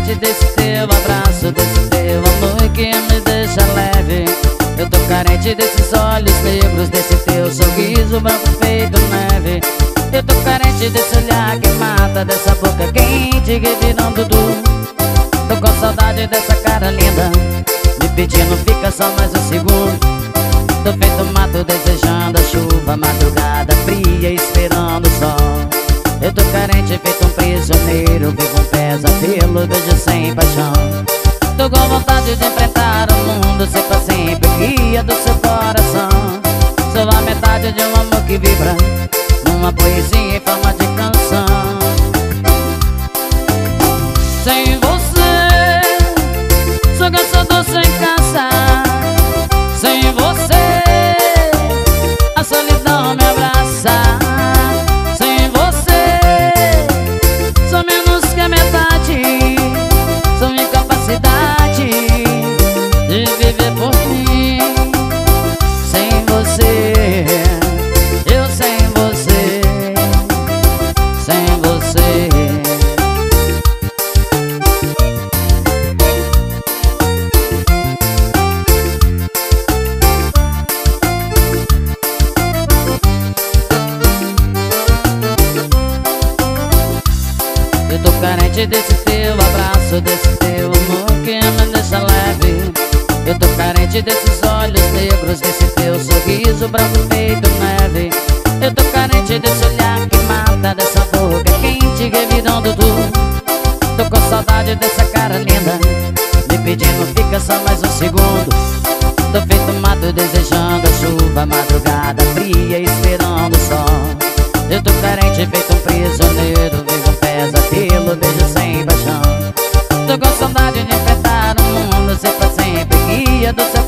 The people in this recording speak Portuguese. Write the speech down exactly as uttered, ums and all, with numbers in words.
carente desse teu abraço, desse teu amor que me deixa leve. Eu tô carente desses olhos negros, desse teu sorriso branco feito neve. Eu tô carente desse olhar que mata, dessa boca quente revirando tudo. Tô com saudade dessa cara linda, me pedindo fica só mais um segundo. Tô feito mato desejando a chuva, madrugada fria esperando o sol. Eu tô carente feito um prisioneiro, vivo um pesadelo, beijo sem paixão. Tô com vontade de enfrentar o mundo, ser pra sempre guia do seu coração. Sou a metade de um amor que vibra numa poesia em forma de canção. Sem você, sou caçador sem caçar. Sem você, a solidão me abraça. Sem você, sou menos que a metade. Sou incapacidade de viver por mim. Sem você, eu sem você. Sem você. Eu tô carente desse teu abraço, desse teu amor que me deixa leve. Eu tô carente desses olhos negros, desse teu sorriso branco feito neve. Eu tô carente desse olhar que mata, dessa boca quente revirando tudo. Tô com saudade dessa cara linda, me pedindo fica só mais um segundo. Tô feito mato desejando a chuva, madrugada fria esperando o sol. Eu tô carente feito um prisioneiro, vivo um pesadelo, beijo sem paixão. Tô com saudade de enfrentar o mundo, ser pra sempre guia do seu